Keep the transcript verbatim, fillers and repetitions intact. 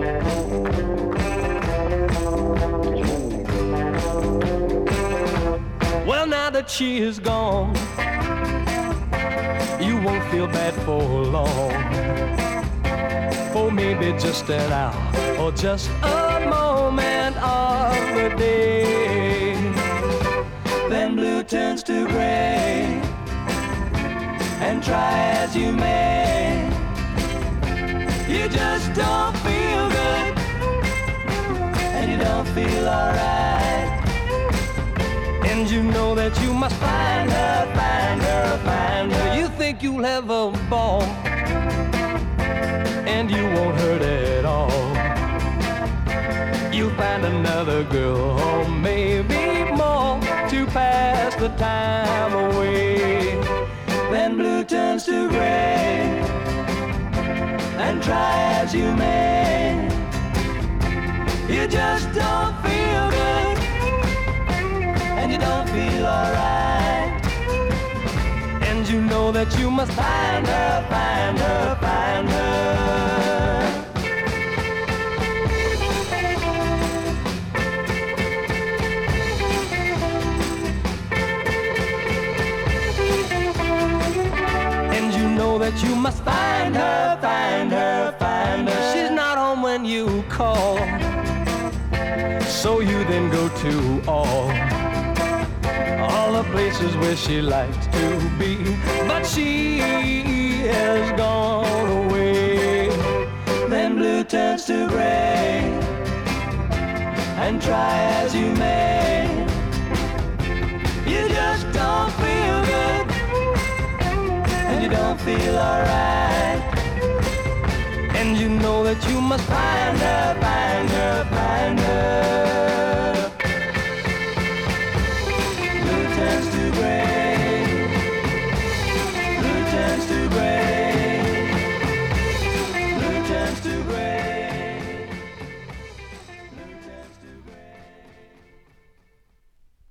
Well, now that she is gone, you won't feel bad for long. For maybe just an hour or just a moment of the day. Then blue turns to gray, and try as you may, you just don't feel good, and you don't feel alright. And you know that you must find her, find her, find her. You think you'll have a ball, and you won't hurt at all. You'll find another girl, or maybe more, to pass the time away. Then blue turns to gray, and try as you may, you just don't feel good, and you don't feel alright. And you know that you must find her, find her, find her. And you know that you must find her, find her, find her. She's not home when you call, so you then go to all all the places where she likes to be, but she has gone away. Then blue turns to gray, and try as you may, you just don't feel good, and you don't feel alright. And you know that you must find her, find her, find her.